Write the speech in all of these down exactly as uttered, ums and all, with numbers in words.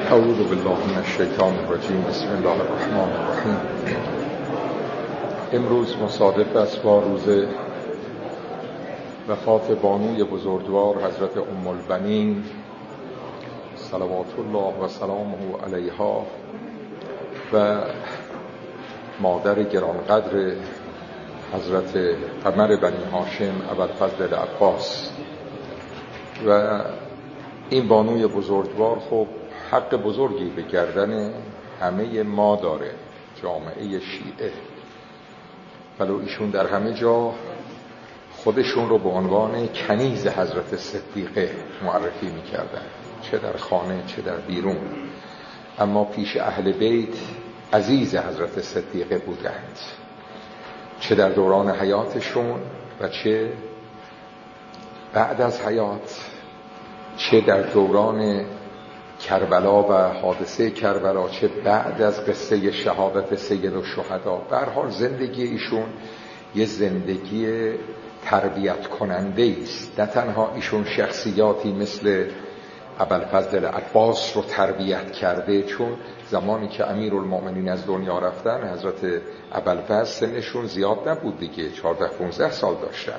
اعوذ بالله من الشیطان الرجیم. بسم الله الرحمن الرحیم. امروز مصادف است با روز وفات بانوی بزرگوار حضرت ام البنین صلوات الله و سلامه علیها و مادر گرانقدر حضرت قمر بنی هاشم ابوالفضل العباس. و این بانوی بزرگوار خب حق بزرگی به گردن همه ما داره، جامعه شیعه، ولو ایشون در همه جا خودشون رو به عنوان کنیز حضرت صدیقه معرفی میکردن، چه در خانه چه در بیرون، اما پیش اهل بیت عزیز حضرت صدیقه بودند، چه در دوران حیاتشون و چه بعد از حیات، چه در دوران کربلا و حادثه کربلا، چه بعد از قصه شهادت سید الشهدا. به هر حال زندگی ایشون یه زندگی تربیت کننده است. نه تنها ایشون شخصیاتی مثل ابوالفضل العباس رو تربیت کرده، چون زمانی که امیرالمؤمنین از دنیا رفتن حضرت ابوالفضل سنشون زیاد نبود دیگه، چهارده پانزده سال داشتن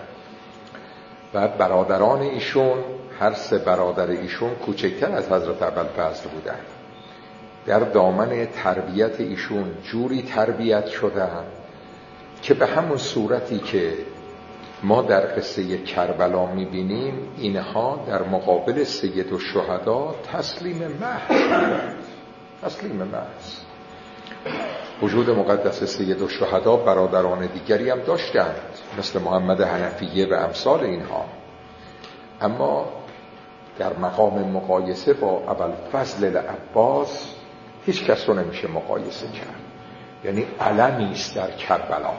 و برادران ایشون، هر سه برادر ایشون کوچکتر از حضرت ابوالفضل بودن. در دامن تربیت ایشون جوری تربیت شدن که به همون صورتی که ما در قصه کربلا میبینیم، اینها در مقابل سید الشهدا تسلیم محض تسلیم محض. وجود مقدس سید الشهدا برادران دیگری هم داشتند مثل محمد حنفیه و امثال اینها، اما در مقام مقایسه با ابوالفضل العباس هیچ کس رو نمیشه مقایسه کرد. یعنی علمی است در کربلا.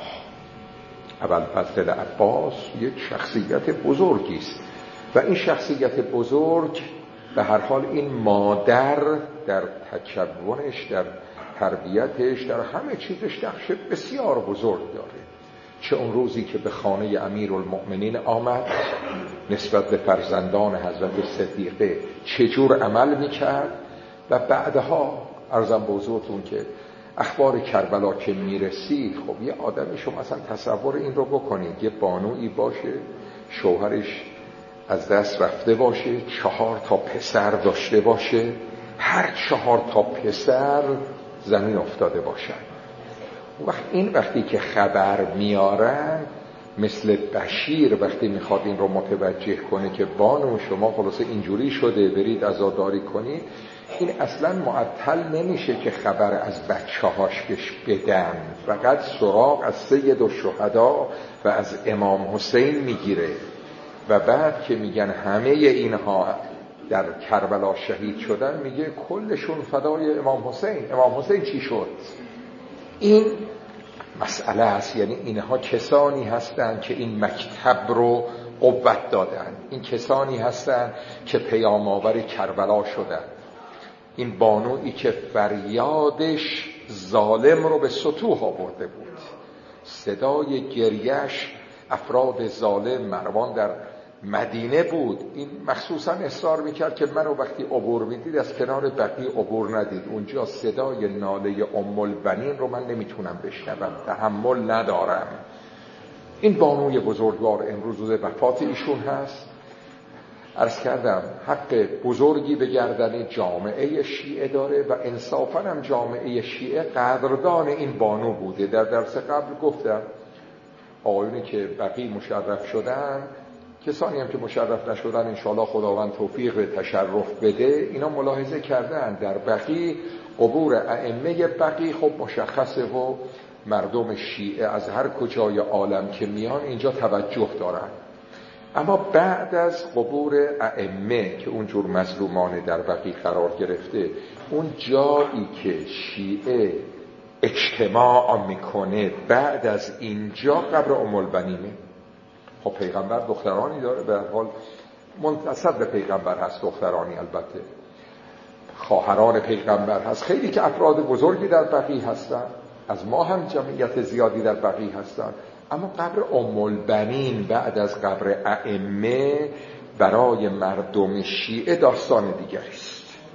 ابوالفضل العباس یک شخصیت بزرگی است و این شخصیت بزرگ به هر حال این مادر در تکونش، در تربیتش، در همه چیزش نقش بسیار بزرگ داره. چه اون روزی که به خانه امیرالمؤمنین آمد نسبت به فرزندان حضرت صدیقه چجور عمل میکرد و بعدها عرضم به حضورتون که اخبار کربلا که میرسید، خب یه آدمی شما مثلا تصور این رو بکنید، یه بانویی باشه شوهرش از دست رفته باشه، چهار تا پسر داشته باشه، هر چهار تا پسر زمین افتاده باشن. وقت این وقتی که خبر میارن مثل بشیر وقتی میخواد این رو متوجه کنه که بانو شما خلاصه اینجوری شده برید عزاداری کنید، این اصلا معطل نمیشه که خبر از بچه هاش بهش بدن، فقط سراغ از سید الشهدا و از امام حسین میگیره و بعد که میگن همه اینها در کربلا شهید شدن میگه کلشون فدای امام حسین. امام حسین چی شد؟ این مسئله است. یعنی اینها کسانی هستند که این مکتب رو قوت دادن، این کسانی هستند که پیام آور کربلا شدن. این بانویی که فریادش ظالم رو به سطوح آورده بود، صدای گریش افراد ظالم، مروان در مدینه بود، این مخصوصا اصرار میکرد که منو وقتی عبور میدید از کنار بقیع عبور ندید، اونجا صدای ناله ام البنین رو من نمیتونم بشنوم، تحمل ندارم. این بانوی بزرگوار امروز روز وفات ایشون هست. عرض کردم حق بزرگی به گردن جامعه شیعه داره و انصافا هم جامعه شیعه قدردان این بانو بوده. در درس قبل گفتم آقایونی که بقیع مشرف شدن، کسانی هم که مشرف نشدن انشاءالله خداوند توفیق تشرف بده، اینا ملاحظه کردن در بقیع قبور ائمه بقیع خب مشخصه و مردم شیعه از هر کجای عالم که میان اینجا توجه دارن. اما بعد از قبور ائمه که اونجور مظلومانه در بقیع قرار گرفته، اون جایی که شیعه اجتماع میکنه بعد از اینجا قبر ام البنینه. خب پیغمبر دخترانی داره، به هر حال منتسب به پیغمبر هست، دخترانی البته، خواهران پیغمبر هست، خیلی که افراد بزرگی در بقیع هستن، از ما هم جمعیت زیادی در بقیع هستن، اما قبر ام البنین بعد از قبر ائمه برای مردم شیعه داستان دیگری است.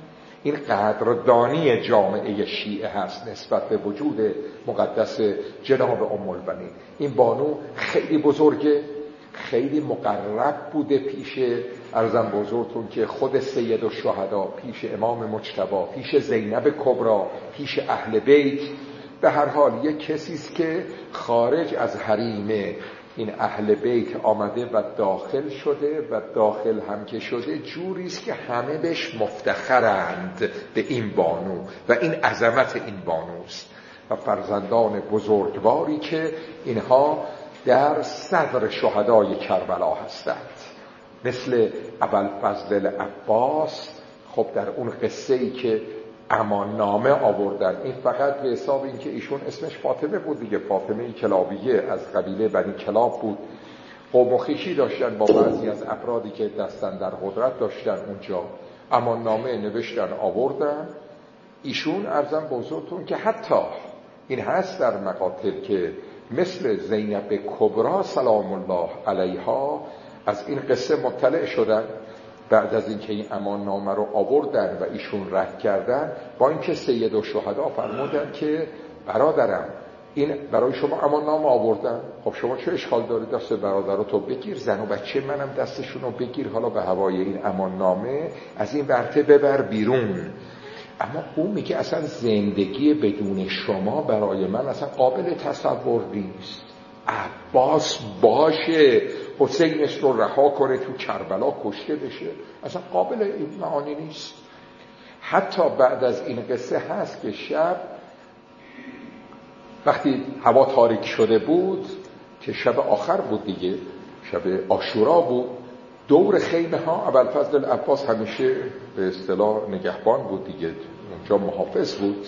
این قدردانی جامعه شیعه هست نسبت به وجود مقدس جناب ام البنین. این بانو خیلی بزرگه، خیلی مقرب بوده پیش ارزم بزرگتون که خود سید الشهدا، پیش امام مجتبی، پیش زینب کبرا، پیش اهل بیت. به هر حال یک کسی است که خارج از حریم این اهل بیت آمده و داخل شده و داخل هم که شده جوری است که همه بهش مفتخرند به این بانو و این عظمت این بانوست و فرزندان بزرگواری که اینها در صدر شهدای کربلا هستند، مثل ابوالفضل عباس. خب در اون قصه‌ای که امان نامه آوردن، این فقط به حساب این که ایشون اسمش فاطمه بود دیگه، فاطمه کلابیه از قبیله بنی کلاب بود، قوم و خویشی داشتن با بعضی از افرادی که دستن در قدرت داشتن اونجا، امان نامه نوشتن آوردن. ایشون ارزم بزرگتون که حتی این هست در مقاتل که مثل زینب کبرا سلام الله علیها از این قصه مطلع شدن بعد از اینکه این امان نامه رو آوردن و ایشون رد کردن، با اینکه سید الشهدا فرمودن که برادرم این برای شما امان نامه آوردن، خب شما چه اشکال داره دست برادراتو بگیر، زن و بچه منم دستشون رو بگیر، حالا به هوای این امان نامه از این ورطه ببر بیرون. اما اون میگه اصلا زندگی بدون شما برای من اصلا قابل تصور نیست. عباس باشه حسینش رو رها کنه تو کربلا کشته بشه، اصلا قابل این معانی نیست. حتی بعد از این قصه هست که شب وقتی هوا تاریک شده بود که شب آخر بود دیگه، شب عاشورا بود، دور خیمه ها ابوالفضل عباس همیشه به اصطلاح نگهبان بود دیگه، اونجا محافظ بود.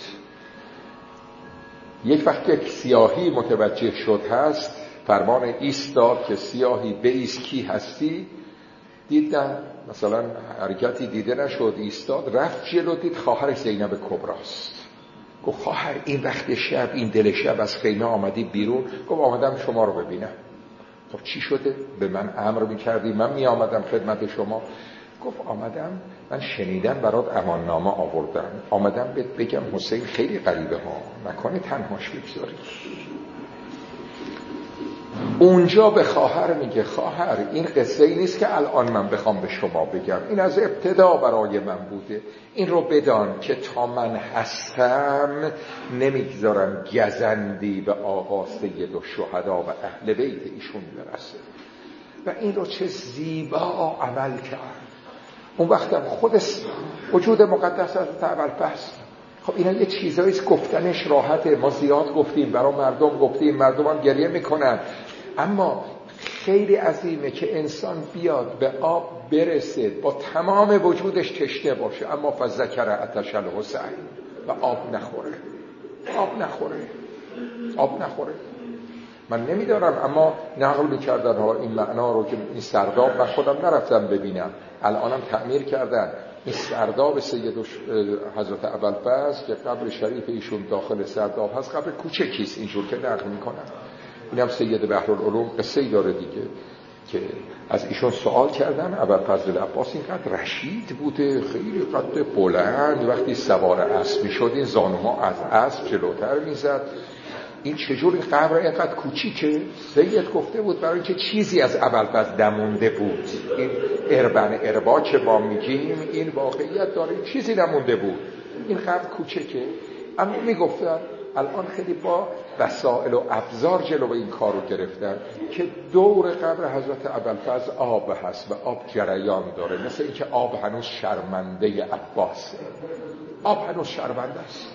یک وقت یک سیاهی متوجه شد هست، فرمان ایستاد که سیاهی بایست کی هستی، دیدن مثلا حرکتی دیده نشد، ایستاد رفت جلو، دید خواهر زینب کبراست. گفت خواهر این وقت شب، این دل شب از خیمه آمدی بیرون؟ گفت آمدم شما رو ببینم. خب چی شده؟ به من امر میکردی من می آمدم خدمت شما. گفت آمدم من شنیدم برات امان نامه آوردم، آمدم بهت بگم حسین خیلی غریبه ها، نکنه تنهاش بگذاری. اونجا به خواهر میگه خواهر این قصه ای نیست که الان من بخوام به شما بگم، این از ابتدا برای من بوده، این رو بدان که تا من هستم نمیگذارم گزندی به آقا سید الشهدا و اهل بیت ایشون برسه. و این رو چه زیبا عمل کرد. اون وقتم خود وجود مقدس از ابوالفضل، خب اینا یه چیزاییست گفتنش راحته، ما زیاد گفتیم برای مردم گفتیم، مردم هم گریه میکنن، اما خیلی عظیمه که انسان بیاد به آب برسه با تمام وجودش تشنه باشه اما فذکر عطش الحسین و آب نخوره، آب نخوره آب نخوره. من نمیدارم اما نقل میکردن ها این معنا رو که این سرداب، من خودم نرفتم ببینم، الانم تعمیر کردن این سرداب سید حضرت ابوالفضل که قبر شریف ایشون داخل سرداب هست، قبر کوچکیست اینجور که نقل میکنن. اینم سید بحرالعلوم قصه‌ای داره دیگه که از ایشون سوال کردن ابوالفضل عباس اینقدر رشید بوده، خیلی قد بلند، وقتی سوار اسب میشد این زانوها از اسب جلوتر میزد، این چجور این قبر اینقدر کوچیکه؟ سید گفته بود برای اینکه چیزی از ابوالفضل نمونده بود، این اربن اربا که ما میگیم این واقعیت داره، چیزی نمونده بود، این قبر کوچیکه. اما میگفتن الان خیلی با وسائل و ابزار جلو این کار رو گرفتن که دور قبر حضرت ابوالفضل آب هست و آب جریان داره، مثل اینکه آب هنوز شرمنده عباسه، آب هنوز شرمنده است،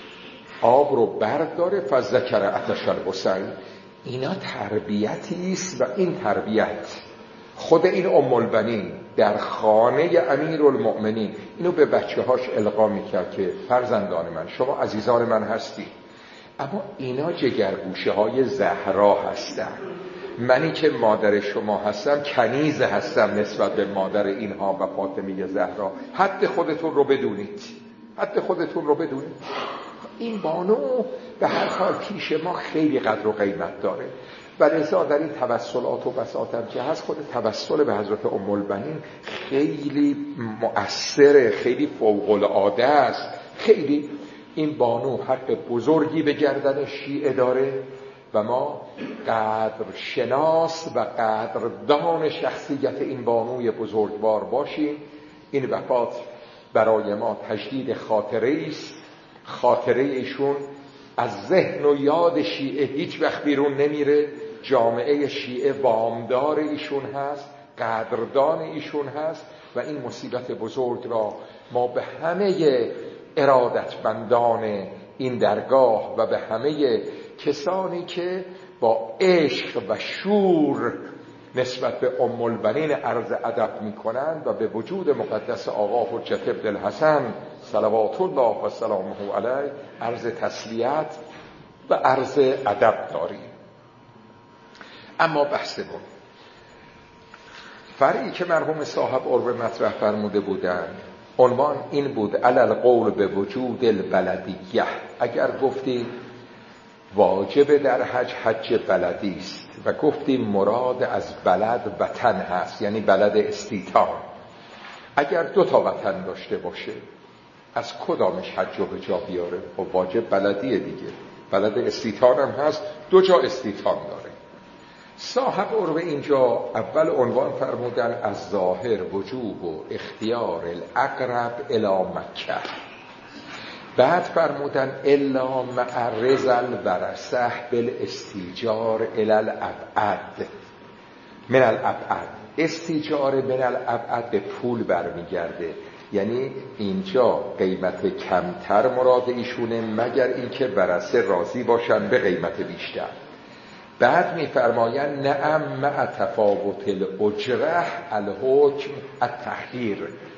آب رو برداره فذکر عطش الحسین. اینا تربیتی است و این تربیت خود این ام البنین در خانه امیرالمؤمنین اینو به بچه هاش القا میکرد که فرزندان من شما عزیزان من هستی، اما اینا جگرگوشه های زهرا هستن، منی که مادر شما هستم کنیز هستم نسبت به مادر اینها و فاطمه زهرا، حد خودتون رو بدونید، حد خودتون رو بدونید. این بانو به هر حال پیش ما خیلی قدر و قیمت داره. و لذا در این توسلات و بساطم که هست، خود توسل به حضرت ام البنین خیلی مؤثره، خیلی فوق العاده است. خیلی این بانو حق بزرگی به گردن شیعه داره و ما قدر شناس و قدردان شخصیت این بانوی بزرگوار باشیم. این وفات برای ما تجدید خاطره است. خاطره ایشون از ذهن و یاد شیعه هیچ وقت بیرون نمیره. جامعه شیعه وامدار ایشون هست، قدردان ایشون هست و این مصیبت بزرگ را ما به همه ارادتمندان این درگاه و به همه کسانی که با عشق و شور نسبت به ام البنین عرض ادب میکنند و به وجود مقدس آقا حجت ابن الحسن صلوات الله و سلامه علیه عرض تسلیت و عرض ادب داریم. اما بحثمون فرعی که مرحوم صاحب عربه مطرح فرموده بودند، عنوان این بود: علل قول به وجود البلدیه. اگر گفتیم واجب در حج حج بلدی است و گفتیم مراد از بلد وطن هست، یعنی بلد استیطان، اگر دو تا وطن داشته باشه از کدامش حج رو به جا بیاره؟ و واجب بلدیه دیگه، بلد استیطان هم هست، دو جا استیطان داره. صاحب عربه اینجا اول عنوان فرمودن از ظاهر وجوب و اختیار الاقرب الی مکه، بعد فرمودن الا معرض الورثه بالاستیجار الی الابعد من الابعد. استیجار من الابعد به پول برمیگرده، یعنی اینجا قیمت کمتر مراد ایشونه مگر اینکه ورثه راضی باشن به قیمت بیشتر. بعد می‌فرمایند نعم مع تفاوت الاجره الحکم التخییر.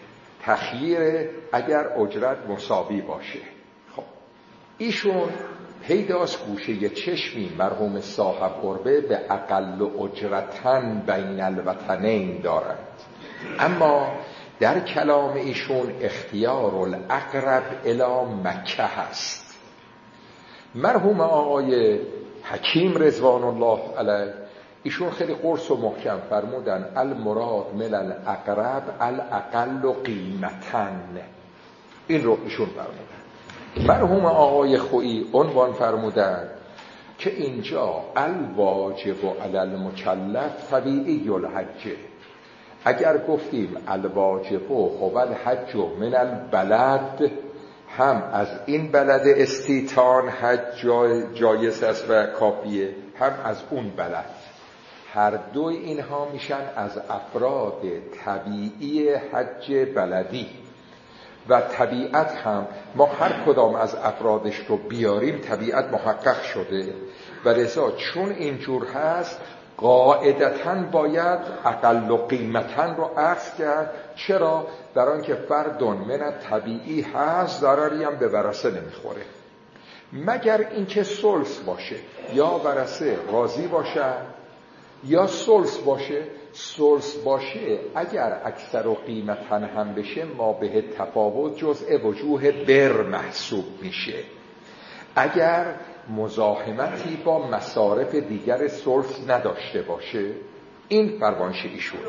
تخییر اگر اجرت مساوی باشه. خب ایشون پیداست گوشه چشمی مرحوم صاحب قربه به اقل اجرتن بین الوطنین دارند، اما در کلام ایشون اختیار الاقرب الی مکه هست. مرحوم آقای حکیم رضوان الله علیه ایشون خیلی قرص و محکم فرمودن المراد من الاقرب الاقل قیمتن. این رو ایشون فرمودن. مرحوم آقای خویی عنوان فرمودن که اینجا الواجب علی المکلف طبیعی الحج. اگر گفتیم الواجب هو الحج من البلد، هم از این بلد استیطان حج جای جایز است و کافیه، هم از اون بلد. هر دوی اینها میشن از افراد طبیعی حج بلدی و طبیعت هم ما هر کدام از افرادش رو بیاریم طبیعت محقق شده و لذا چون اینجور هست قاعدتاً باید اقل قیمتاً رو عکس کرد. چرا؟ در آنکه فردون من طبیعی هست، ضرری هم به ورثه نمیخوره مگر اینکه ثلث باشه، یا ورثه راضی باشه یا ثلث باشه. ثلث باشه اگر اکثر و قیمتاً هم بشه ما به تفاوت جزء وجوه بر محسوب میشه. اگر مزاحمتی با مصارف دیگر ثلث نداشته باشه، این فرمایش ایشونه.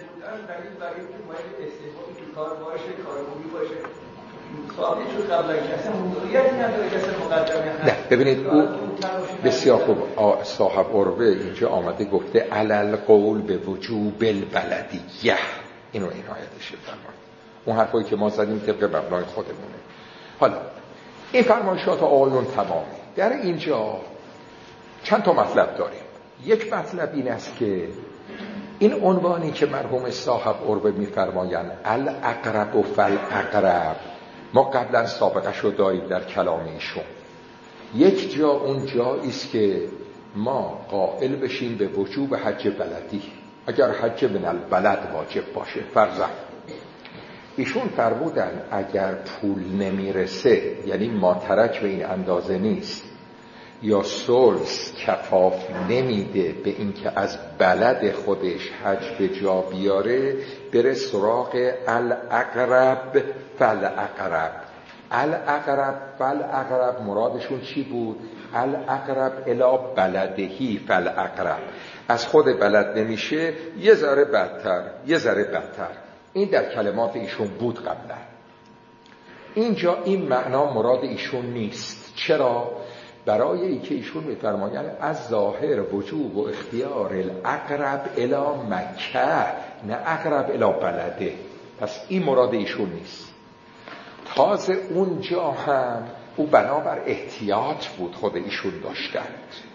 نه ببینید او بسیار خوب صاحب عروه اینجا آمده گفته علل قول به وجوب البلدیه، اینو عنایتش فرمان. اون حرفایی که ما زدیم طبق مبنای خودمونه. حالا این فرمایشات آقایون تمامه. در اینجا چند تا مطلب داریم. یک مطلب این است که این عنوانی که مرحوم صاحب عربه می‌فرمایند الاقرب و فالاقرب، ما قبلا سابقه شو داریم در کلام ایشون. یک جا اون جایی است که ما قائل بشیم به وجوب حج بلدی، اگر حج من البلد واجب باشه فرضاً. ایشون فرمودن اگر پول نمیرسه، یعنی ماترک به این اندازه نیست یا ثلث کفاف نمیده به اینکه از بلد خودش حج به جا بیاره، بره سراغ الاقرب فالاقرب. الاقرب فالاقرب مرادشون چی بود؟ الاقرب الی بلدهی فالاقرب، از خود بلد نمیشه یه ذره بدتر یه ذره بدتر. این در کلمات ایشون بود قبلا. اینجا این معنا مراد ایشون نیست. چرا؟ برای اینکه ایشون می‌فرمایند از ظاهر وجوب و اختیار الاقرب الی مکه، نه اقرب الی بلده. پس این مراد ایشون نیست. تازه اونجا هم او بنابر احتیاط بود خود ایشون داشتند.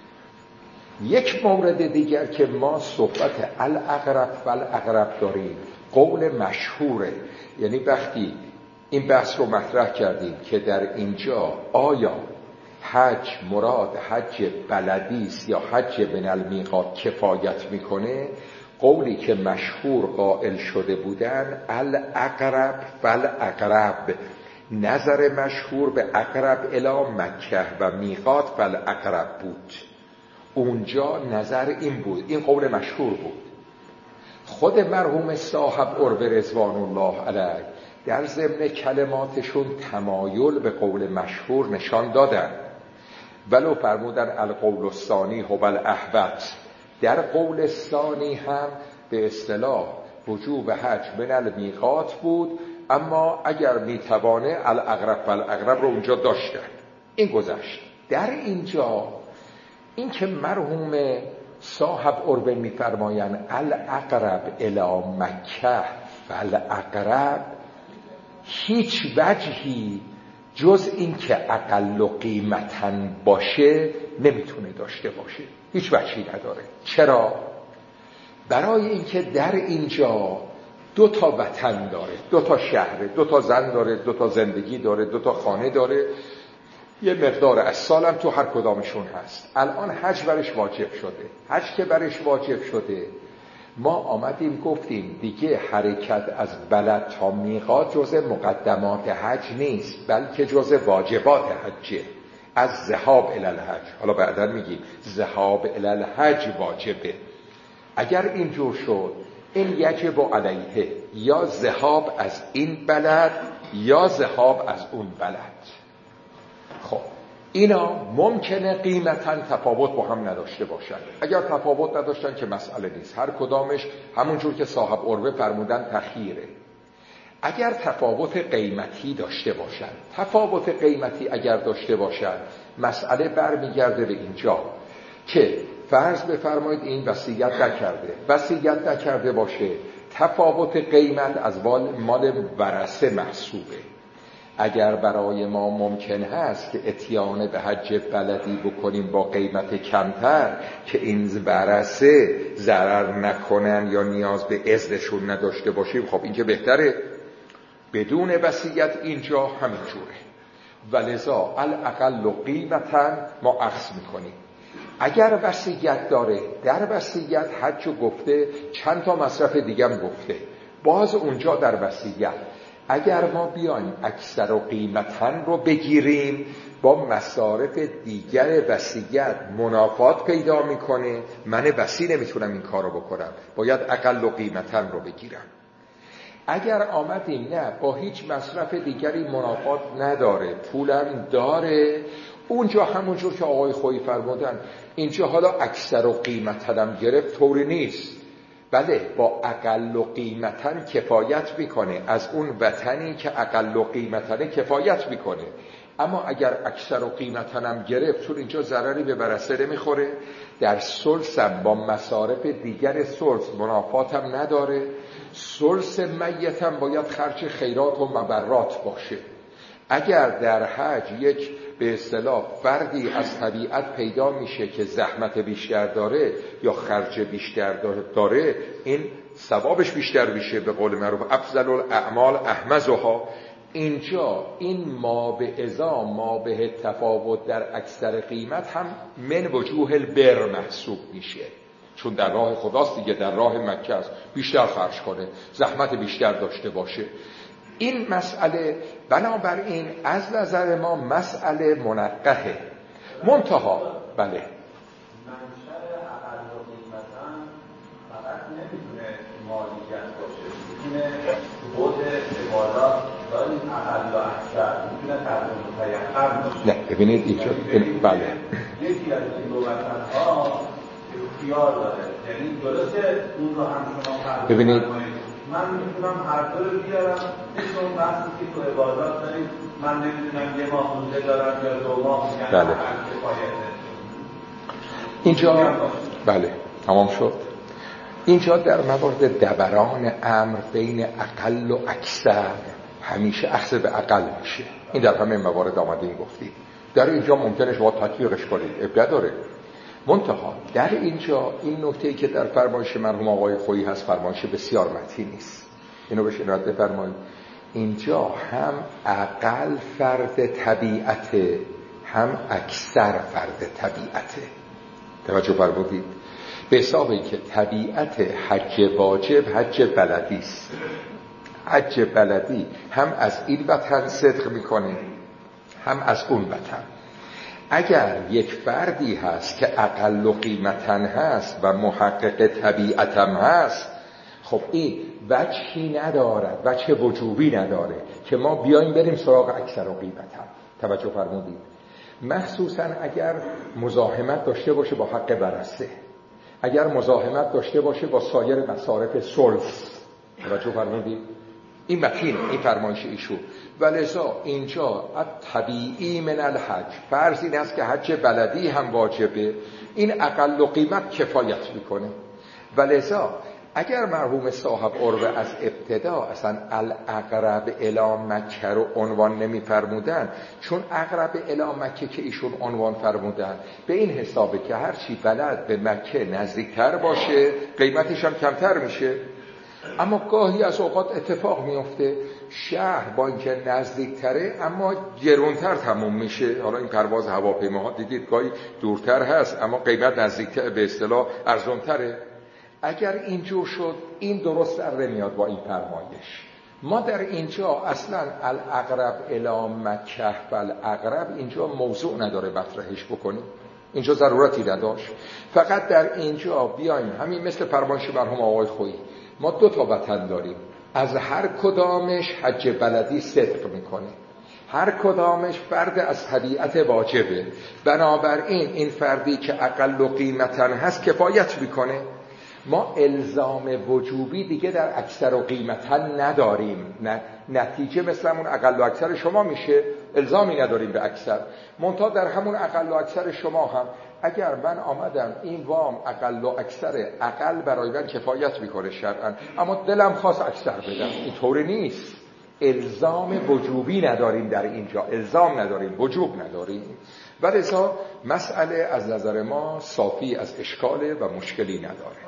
یک مورد دیگر که ما صحبت الاقرب فالاقرب داریم قول مشهوره، یعنی وقتی این بحث رو مطرح کردیم که در اینجا آیا حج مراد حج بلدی است یا حج من المیقات کفایت میکنه، قولی که مشهور قائل شده بودن الاقرب فالاقرب، نظر مشهور به اقرب الی مکه و میقات فالاقرب بود. اونجا نظر این بود، این قول مشهور بود. خود مرحوم صاحب عروه رضوان الله علیه در ضمن کلماتشون تمایل به قول مشهور نشان دادن، ولو فرمودن القول الثانی هو الاحوط. در قول ثانی هم به اصطلاح وجوب حج من المیقات بود، اما اگر میتوانه الاقرب فالاقرب رو اونجا داشتن. این گذشت. در اینجا این که مرحوم صاحب عروه میفرمایند الاقرب الی مکه فالاقرب، هیچ وجهی جز این که اقل قیمتاً باشه نمیتونه داشته باشه، هیچ وجهی نداره. چرا؟ برای اینکه در اینجا دو تا وطن داره، دو تا شهر، دو تا زن داره، دو تا زندگی داره، دو تا خانه داره، یه مقدار از سالم تو هر کدامشون هست. الان حج برش واجب شده. حج که برش واجب شده، ما آمدیم گفتیم دیگه حرکت از بلد تا میقات جزء مقدمات حج نیست، بلکه جزء واجبات حجه. از ذهاب الی الحج، حالا بعدا میگیم ذهاب الی الحج واجبه. اگر اینجور شد این یجب علیه، یا ذهاب از این بلد یا ذهاب از اون بلد. خب اینا ممکنه قیمتاً تفاوت با هم نداشته باشن. اگر تفاوت نداشتن که مسئله نیست، هر کدامش همونجور که صاحب عروه فرمودن تخییره. اگر تفاوت قیمتی داشته باشن، تفاوت قیمتی اگر داشته باشن، مسئله برمیگرده به اینجا که فرض بفرمایید این وصیت نکرده، وصیت نکرده باشه، تفاوت قیمت از مال ورثه محسوبه. اگر برای ما ممکن هست که اتیان به حج بلدی بکنیم با قیمت کمتر که این ورثه ضرر نکنن یا نیاز به اذنشون نداشته باشیم، خب این که بهتره. بدون وصیت اینجا همین جوره. ولذا الاقل قیمتا ما اخذ میکنیم. اگر وصیت داره، در وصیت حج گفته، چند تا مصرف دیگه هم گفته، باز اونجا در وصیت اگر ما بیایم اکثر و قیمتن رو بگیریم، با مصارف دیگر وصیت منافات پیدا میکنه. من وصی نمیتونم این کار رو بکنم، باید اقل و قیمتن رو بگیرم. اگر آمدیم نه با هیچ مصرف دیگری منافات نداره، پولم داره، اونجا همونجور که آقای خویی فرمودن، اینجا حالا اکثر و قیمتن گرفت طوری نیست، بله با اقل و قیمتن کفایت میکنه، از اون وطنی که اقل و قیمتن کفایت میکنه. اما اگر اکثر و قیمتنم گرفت، چون اینجا ضرری به ورثه نمیخوره، در ثلثم با مصارف دیگر ثلث منافاتم نداره، ثلث میتم باید خرج خیرات و مبرات باشه. اگر در حج یک به اصطلاح فردی از طبیعت پیدا میشه که زحمت بیشتر داره یا خرج بیشتر داره، این ثوابش بیشتر میشه. به قول معروف افضل الاعمال احمزها. اینجا این ما به ازا ما به تفاوت در اکثر قیمت هم من وجوه البر محسوب میشه، چون در راه خداست دیگه، در راه مکه است، بیشتر خرج کنه، زحمت بیشتر داشته باشه. این مسئله بنابراین از نظر ما مسئله منقحه. منتها بله منشأ اقل و قیمتاً فقط نمیتونه مالیت باشه، میتونه بود عبادات داریم اقل و اکثر، میتونه تحریم متیقن باشه. نه ببینید اینجا بله یکی از این دو وطن‌ها اختیار داره، یعنی درسته اون رو هم شما فرض ببینید من میتونم هر دو رو بیارم مثل اون بحثی که تو عبادات داریم من نمیدونم یه ماه روزه دارم یا دو ماه یعنی بله. هر کفایته اینجا بله تمام شد. اینجا در موارد دبران امر بین اقل و اکثر همیشه اخذ به اقل میشه. این در همه موارد آمده این گفتید. در اینجا ممکنه شما تطبیقش کنید، ابدا داره. منتها در اینجا این نکته‌ای که در فرمایش مرحوم آقای خویی هست فرمایش بسیار متین نیست. اینو بهش عنایت بفرمایید. اینجا هم اقل فرد طبیعته هم اکثر فرد طبیعته. توجه فرمودید؟ به حساب این که طبیعت حج واجب حج بلدی است. حج بلدی هم از این وطن صدق میکنه هم از اون وطن. اگر یک فردی هست که اقل قیمتن هست و محقق طبیعتم هست، خب این وجهی ندارد، وجه وجوبی نداره که ما بیایم بریم سراغ اکثر قیمتن. توجه فرمودید؟ مخصوصا اگر مزاحمت داشته باشه با حق ورثه، اگر مزاحمت داشته باشه با سایر مصارف سلس. توجه فرمودید؟ این متین این فرمایش ایشون. ولذا اینجا طبیعی من الحج فرض این است که حج بلدی هم واجبه، این اقل و قیمت کفایت میکنه. ولذا اگر مرحوم صاحب عروه از ابتدا اصلا الاقرب الی مکه رو عنوان نمی فرمودن، چون اقرب الی مکه که ایشون عنوان فرمودن به این حسابه که هرچی بلد به مکه نزدیکتر باشه قیمتش هم کمتر میشه. اما گاهی از اوقات اتفاق میفته شهر با اینکه نزدیکتره اما گرونتر تموم میشه. حالا این پرواز هواپیماها دیدید گاهی دورتر هست اما قیمت نزدیکتر، به اصطلاح ارزانتره. اگر اینجور شد این درست در نمیاد با این فرمایش. ما در اینجا اصلا الاقرب الی مکه و الاقرب اینجا موضوع نداره مطرحش بکنیم، اینجا ضرورتی نداشت. فقط در اینجا بیایم همین مثل فرمایش مرحوم آقای خویی، ما دو تا وطن داریم، از هر کدامش حج بلدی صدق میکنه، هر کدامش فرد از طبیعت واجبه، بنابراین این فردی که اقل و قیمتن هست کفایت میکنه. ما الزام وجوبی دیگه در اکثر و قیمتن نداریم، نه نتیجه مثل همون اقل و اکثر شما میشه، الزامی نداریم به اکثر. منتها در همون اقل و اکثر شما هم اگر من آمدم این وام اقل و اکثر، اقل برای من کفایت میکنه شرعاً، اما دلم خواست اکثر بدم، اینطوری نیست. الزام وجوبی نداریم در اینجا، الزام نداریم، وجوب نداریم. ولذا مسئله از نظر ما صافی از اشکاله و مشکلی نداره.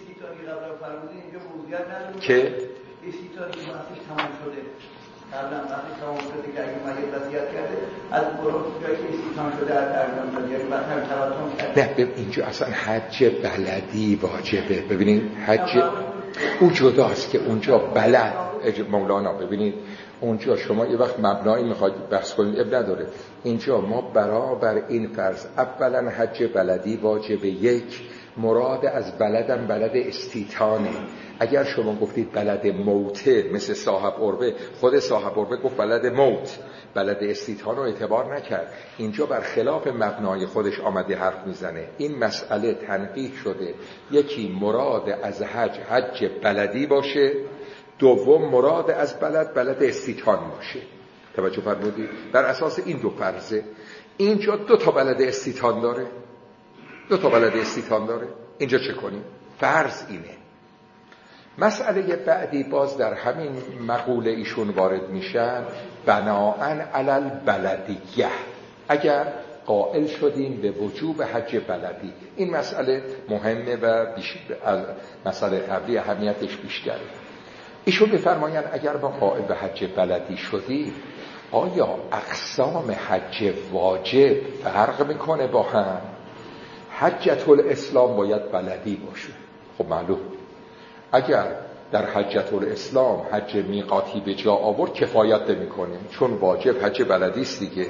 که استیطاری وقتش تمام شده، قبلا وقتی تمام شده که اگه مگه وصیت کرده از برو جایی که استیطان شده از ارزان شده یعنی وقتی تبطن کرده. نه ببین اینجا اصلا حج بلدی واجبه. ببینید حج او جداست که اونجا بلد مولانا، ببینید اونجا شما یه وقت مبنایی میخواید بحث کنید اب نداره. اینجا ما برابر این فرض اولا حج بلدی واجبه، یک مراد از بلدم بلد استیطانه. اگر شما گفتید بلد موته مثل صاحب عروه، خود صاحب عروه گفت بلد موت، بلد استیطان رو اعتبار نکرد. اینجا بر خلاف مبنای خودش آمده حرف میزنه. این مسئله تنقیح شده، یکی مراد از حج حج بلدی باشه، دوم مراد از بلد بلد استیطان باشه. توجه فرمودید؟ بر اساس این دو فرضه اینجا دو تا بلد استیطان داره، دو تا بلد استیطان داره. اینجا چه کنیم؟ فرض اینه. مسئله بعدی باز در همین مقوله ایشون وارد میشن، بناءً علی البلدیه، اگر قائل شدیم به وجوب حج بلدی. این مسئله مهمه و از مسئله قبلی اهمیتش بیشتره. ایشون میفرمایند اگر با قائل به حج بلدی شدی، آیا اقسام حج واجب فرق میکنه با هم؟ حجة الاسلام باید بلدی باشه. خب معلوم اگر در حجة الاسلام حج میقاتی به جا آورد کفایت نمیکنه، چون واجب حج بلدی است دیگه.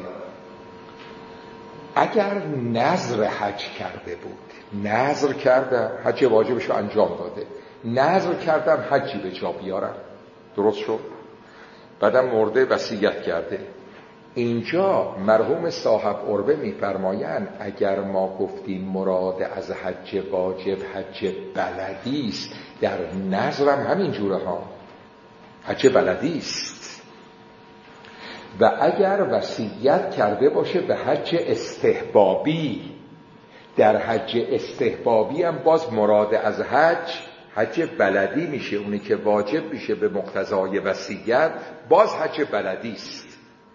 اگر نذر حج کرده بود، نذر کردم حج واجبش رو انجام داده، نذر کردم حجی به جا بیارم، درست شد، بعدم مرده وصیت کرده، اینجا مرحوم صاحب عربه میفرمایند اگر ما گفتیم مراد از حج واجب حج بلدی است، در نظر هم همین جوره ها حج بلدی است، و اگر وصیت کرده باشه به حج استحبابی، در حج استحبابی هم باز مراد از حج حج بلدی میشه، اونی که واجب میشه به مقتضای وصیت باز حج بلدی است.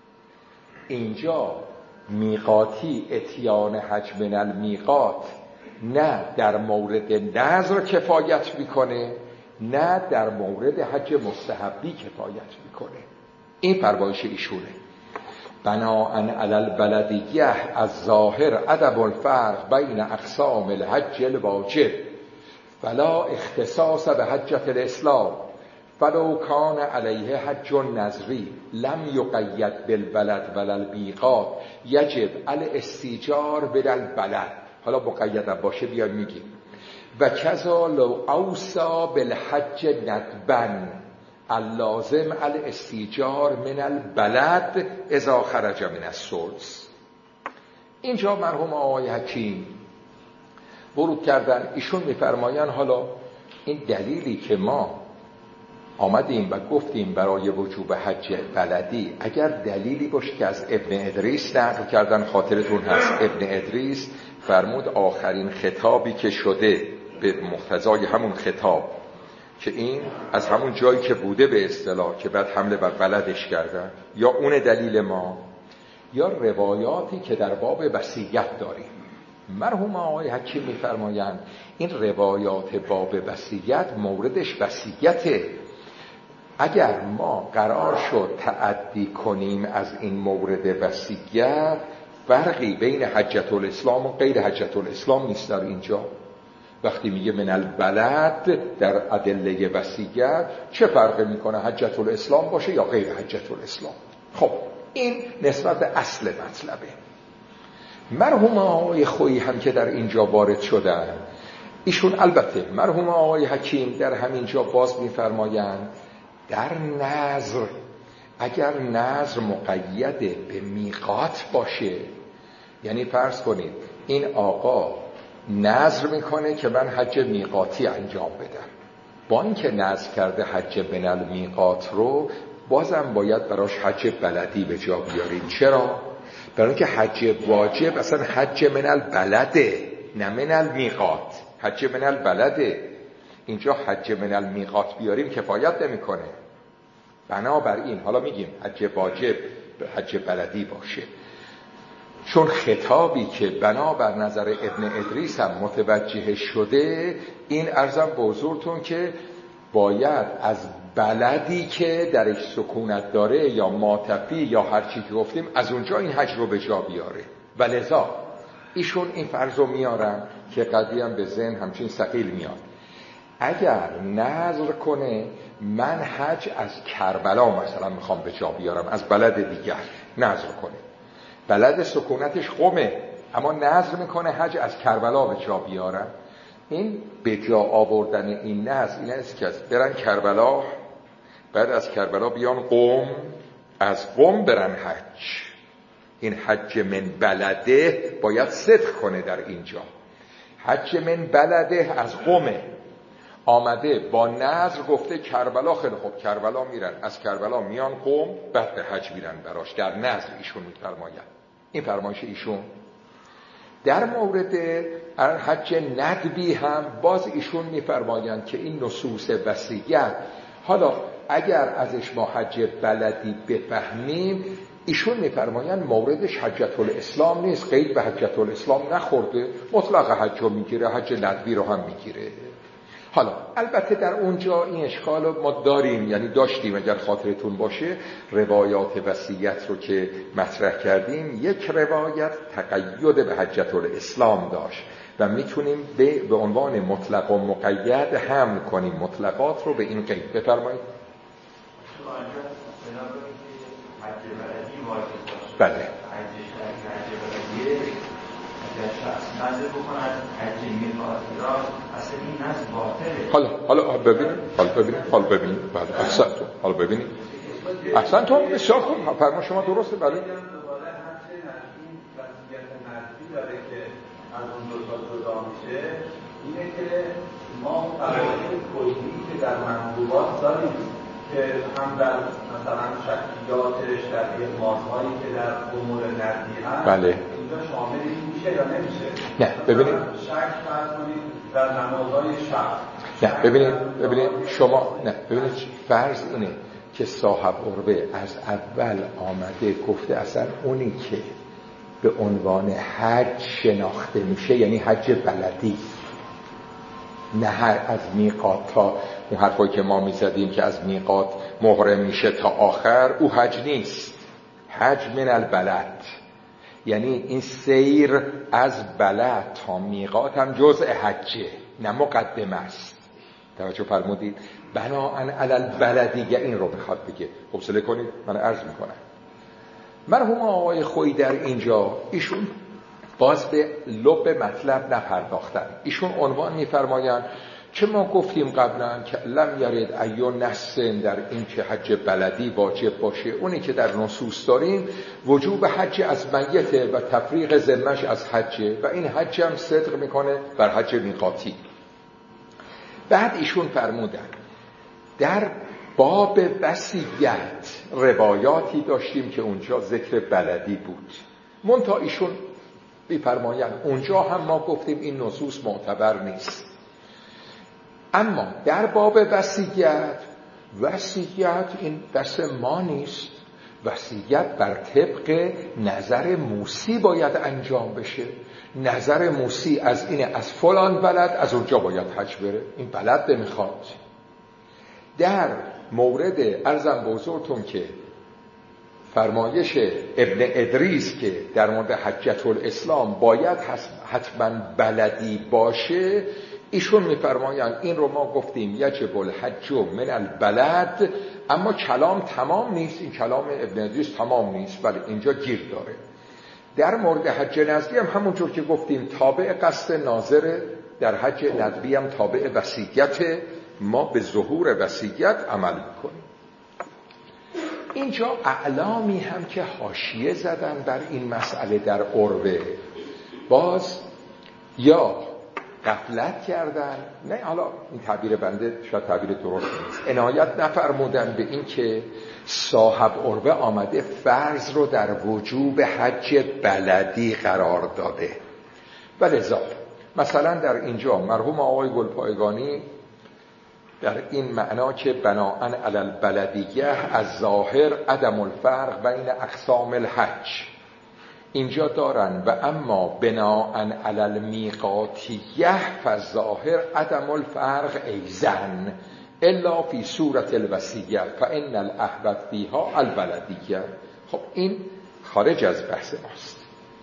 اینجا میقاتی اتیان حج من المیقات نه در مورد نذر کفایت میکنه، نه در مورد حج مستحبی کفایت میکنه. این فرمایش ایشونه. بناءً علی البلدیه از ظاهر ادب الفرق بین اقسام الحج الواجب فلا اختصاص به حجة الاسلام فلو کان علیه حج نظری لم یقید بالبلد ولا المیقات یجب الاستیجار بالبلد. حالا مقید باشه بیایم میگیم و کذا لو اوصا بالحج ندبا اللازم الاستیجار من البلد اذا خرج من الثلث. اینجا مرحوم آقای حکیم ورود کردن، ایشون میفرمایند حالا این دلیلی که ما آمدیم و گفتیم برای وجوب حج بلدی اگر دلیلی باشه که از ابن ادریس نقل کردن، خاطرتون هست ابن ادریس فرمود آخرین خطابی که شده به مقتضای همون خطاب که این از همون جایی که بوده به اصطلاح که بعد حمله بر بلدش کردن، یا اون دلیل ما یا روایاتی که در باب وصیت داریم. مرحوم آقای حکیم میفرمایند این روایات باب وصیت موردش وصیته. اگر ما قرار شد تعدی کنیم از این مورد وصیت، فرقی بین حجة الاسلام و غیر حجة الاسلام نیست. در اینجا وقتی میگه من البلد در ادله وصیت چه فرقی میکنه حجة الاسلام باشه یا غیر حجة الاسلام؟ خب این نسبت به اصل مطلبه. مرحوم آقای خویی هم که در اینجا وارد شدن، ایشون البته مرحوم آقای حکیم در همین جا باز میفرمایند در نذر اگر نذر مقید به میقات باشه، یعنی فرض کنید این آقا نذر میکنه که من حج میقاتی انجام بدم، با اینکه نذر کرده حج من المیقات رو بازم باید براش حج بلدی به جا بیاریم. چرا؟ برای اینکه حج واجب اصلا حج من البلده نه من المیقات، حج من البلده. اینجا حج من المیقات بیاریم کفایت نمیکنه. بنابراین حالا میگیم حج واجب حج بلدی باشه، چون خطابی که بنابر نظر ابن ادریس هم متوجه شده، این عرضم به حضورتون که باید از بلدی که درش سکونت داره یا ماتفی یا هر چی که گفتیم از اونجا این حج رو به جا بیاره. ولذا ایشون این فرض رو میارن که قضیه هم به ذهن همچین ثقیل میاد. اگر نظر کنه من حج از کربلا مثلا میخوام به جا بیارم، از بلد دیگر نظر کنه، بلد سکونتش قمه اما نظر میکنه حج از کربلا به جا بیارم، این به جا آوردن این نظر این است که برن کربلا، بعد از کربلا بیان قم، از قم برن حج. این حج من بلده باید صدق کنه در اینجا. حج من بلده از قمه آمده با نظر گفته کربلا، خیلی خوب کربلا میرن، از کربلا میان قم، بعد به حج میرن براش. در نظر ایشون میفرماید، این فرمایش ایشون. در مورد حج ندبی هم باز ایشون میفرمایند که این نصوص وصیت، حالا اگر ازش ما حج بلدی بفهمیم، ایشون میفرمایند موردش حجة الاسلام نیست، قید به حجة الاسلام نخورده، مطلق حج رو میگیره، حج ندبی رو هم میگیره. حالا البته در اونجا این اشکال رو ما داریم، یعنی داشتیم اگر خاطرتون باشه روایات وصیت رو که مطرح کردیم، یک روایت تقید به حجة الاسلام داشت و میتونیم به, به عنوان مطلق و مقید حمل کنیم مطلقات رو به این قید. بفرمایید. بله. حالا حالا ببینید حالا ببینید حالا ببینید بعد احسنتون حالا ببینید احسن تو بسیار خوب فرما شما درسته. بله دوباره همچه نزدی وضعیت نزدی داره که از اون دو تا جدا میشه اینه که ما قواعد کلی که در منظومات داریم که هم در مثلا شکلیاتش در اغماض‌هایی که در امور نزدی هست بله اینجا شامل میشه یا نمیشه؟ نه ببینید شک فرض کنید در نمازهای شب نه ببینید ببینید شما نه ببینید فرض اینه که صاحب عربه از اول آمده گفته اصلا اونی که به عنوان حج شناخته میشه یعنی حج بلدی، نه از میقات تا اون حرفایی که ما میزدیم که از میقات محرم میشه تا آخر، او حج نیست. حج من البلد یعنی این سیر از بلد تا میقات هم جزء حجه نه مقدمه است. توجه فرمودید؟ بناءً علی البلدیه این رو بخواد بگه. حوصله کنید من عرض میکنم. مرحوم آقای خویی در اینجا ایشون باز به لب مطلب نپرداختن. ایشون عنوان میفرمایند که ما گفتیم قبلا که لم یرد ایو نص در این که حج بلدی واجب باشه، اونی که در نصوص داریم وجوب حج از میته و تفریق ذمش از حجه و این حج هم صدق میکنه بر حج میقاتی. بعد ایشون فرمودن در باب وصیت روایاتی داشتیم که اونجا ذکر بلدی بود، منتها ایشون میفرمایند اونجا هم ما گفتیم این نصوص معتبر نیست. اما در باب وصیت، وصیت این دست ما نیست، وصیت بر طبق نظر موسی باید انجام بشه. نظر موسی از اینه از فلان بلد از اونجا باید حج بره، این بلد نمیخواد. در مورد عرضم بزرگتون که فرمایش ابن ادریس که در مورد حجت الاسلام باید حتما بلدی باشه، ایشون میفرمایند این رو ما گفتیم یجب الحج من البلد، اما کلام تمام نیست، این کلام ابن ادریس تمام نیست ولی اینجا گیر داره. در مورد حج نظری هم همونجور که گفتیم تابع قصد ناظر، در حج ندبی هم تابع وصیت، ما به ظهور وصیت عمل میکنیم. اینجا اعلامی هم که حاشیه زدن بر این مسئله در عربه، باز یا غفلت کردن، نه حالا این تعبیر بنده شاید تعبیر درست نیست، عنایت نفرمودن به این که صاحب عربه آمده فرض رو در وجوب حج بلدی قرار داده. ولذا مثلا در اینجا مرحوم آقای گلپایگانی در این معنا که بناءً علی البلدیه از ظاهر عدم الفرق بین اقسام الحج اینجا دارن و اما بناءً علی المیقاتیه فالظاهر عدم الفرق ایزن الا فی صورت الوصیه فان الاحوط فیها البلدیه. خب این خارج از بحث ماست.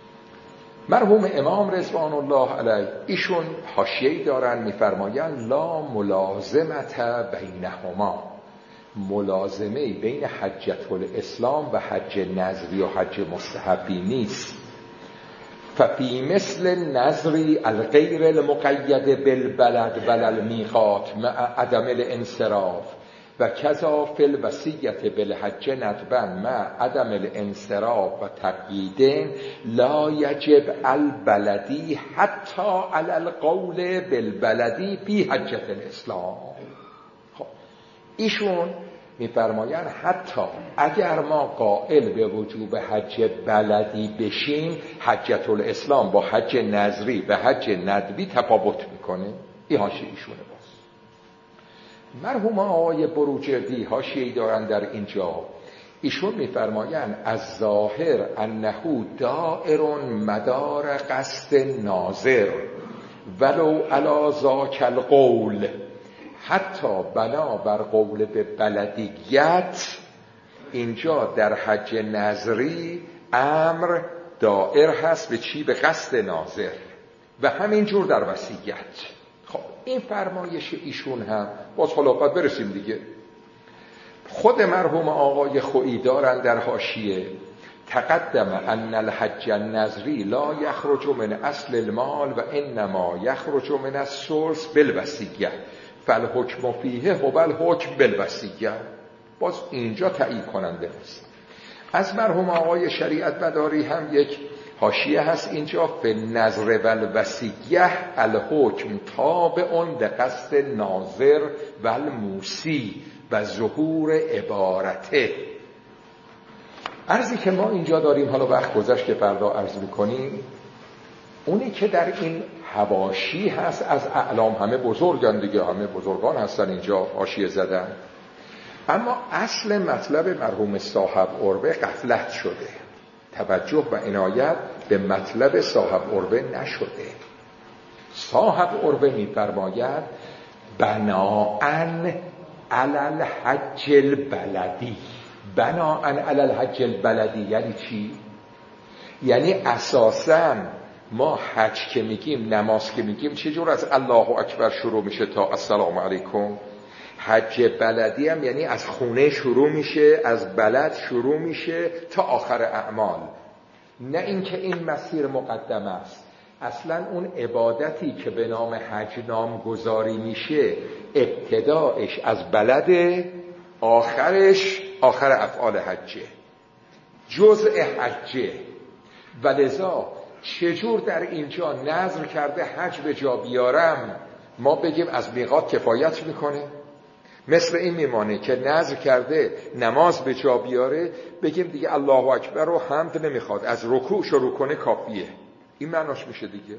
مرحوم امام رضوان الله علیه ایشون حاشیه‌ای دارن میفرمایند لا ملازمت بینهما، ملازمه بین حجت الاسلام و حج نظری و حج مستحبی نیست. ففی مثل نظری الغیر المقید بالبلد ولا المیقات مع عدم الانصراف و کذا فی الوصیت بالحج ندبا مع عدم الانصراف و تقییدین لا یجب البلدی حتی علی القول بالبلدی فی حجت الاسلام. خب ایشون میفرمایند حتی اگر ما قائل به وجوب حج بلدی بشیم، حجت الاسلام با حج نظری و حج ندبی تفاوت میکنه. این حاشیه ایشونه. باز مرحوم آقای بروجردی حاشیه‌ای دارن در اینجا، ایشون میفرمایند از ظاهر انه دائر مدار قصد ناظر ولو علی ذاک القول، حتی بنا بر قول به بلدیت اینجا در حج نظری امر دائر هست به چی؟ به قصد ناظر و همین جور در وصیت. خب این فرمایش ایشون هم باز حالا باید برسیم دیگه. خود مرحوم آقای خویی دارن در حاشیه تقدم ان الحج النظری لا یخرج من اصل المال و انما یخرج من الثلث بالوصیه فالحکم فیه هو الحکم بالوصیه. باز اینجا تایید کننده است. از مرحوم آقای شریعت مداری هم یک حاشیه هست اینجا، فی النظر و الوصیه الحکم تابع لقصد ناظر و الموسی و ظهور عبارته. عرضی که ما اینجا داریم، حالا وقت گذشت که فردا عرض میکنیم، اونی که در این حواشی هست از اعلام، همه بزرگان دیگه، همه بزرگان هستن اینجا حاشیه زدن، اما اصل مطلب مرحوم صاحب عربه غفلت شده، توجه و عنایت به مطلب صاحب عربه نشده. صاحب عربه می‌فرماید بناءً علی الحج البلدی. بناءً علی الحج البلدی یعنی چی؟ یعنی اساساً ما حج که میگیم، نماز که میگیم، چجور از الله اکبر شروع میشه تا السلام علیکم؟ حج بلدی هم یعنی از خونه شروع میشه، از بلد شروع میشه تا آخر اعمال. نه اینکه این مسیر مقدم است. اصلا اون عبادتی که به نام حج نامگذاری میشه ابتداش از بلد، آخرش آخر افعال حجه، جزء حجه. ولذا چجور در اینجا نذر کرده حج به جا بیارم ما بگیم از میقات کفایت میکنه؟ مثل این میمانه که نذر کرده نماز به جا بیاره بگیم دیگه الله اکبر رو حمد نمیخواد، از رکوع شروع کنه کافیه. این معناش میشه دیگه.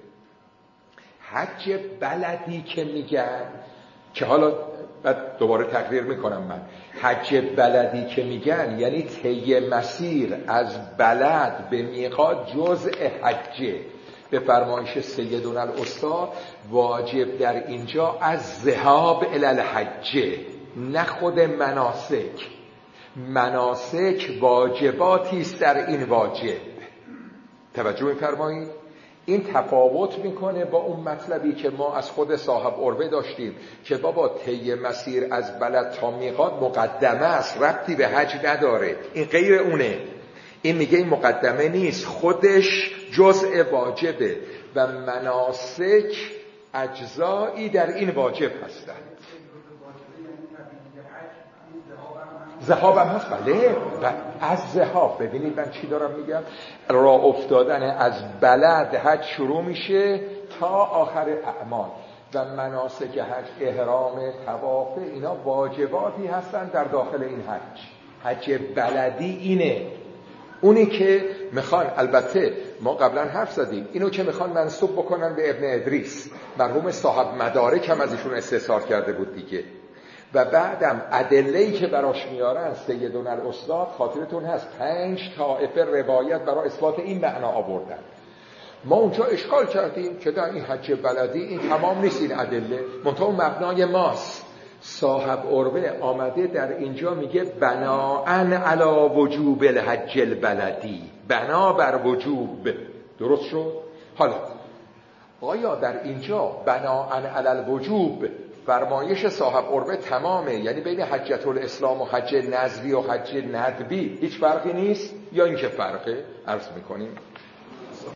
حج بلدی که میگن، که حالا بعد دوباره تقریر میکنم من، حج بلدی که میگن یعنی طی مسیر از بلد به میقات جزء حجه. به فرمایش سیدنا الاستاد واجب در اینجا از ذهاب الی الحجه، نه خود مناسک. مناسک واجباتی است در این واجب. توجه می‌فرمایید؟ این تفاوت میکنه با اون مطلبی که ما از خود صاحب عربه داشتیم که بابا طی مسیر از بلد تا میقات مقدمه است، ربطی به حج نداره. این غیر اونه. این میگه این مقدمه نیست، خودش جزء واجبه و مناسک اجزایی در این واجب هستند. ذهاب هم هست، بله. و از ذهاب ببینید من چی دارم میگم، راه افتادن از بلد حج شروع میشه تا آخر اعمال و مناسک حج، احرام، طواف، اینا واجباتی هستن در داخل این حج. حج بلدی اینه، اونی که میخوان، البته ما قبلا حرف زدیم، اینو که میخوان منسوب بکنن به ابن ادریس، مرحوم صاحب مدارک هم از ایشون استحصال کرده بود دیگه. و بعدم ادله‌ای که براش میارن سیدنا الاستاد، خاطرتون هست پنج طائفه روایت برای اثبات این معنا آوردن. ما اونجا اشکال کردیم که در این حج بلدی این تمام نیست، این ادله منتها مبنای ماست. صاحب عربه آمده در اینجا میگه بناءً علی وجوب الحج البلدی، بنا بر وجوب. درست شد؟ حالا آیا در اینجا بناءً علی الوجوب فرمایش صاحب عربه تمامه، یعنی بین حجت الاسلام و حج نظری و حج ندبی هیچ فرقی نیست، یا اینکه فرقه؟ عرض میکنیم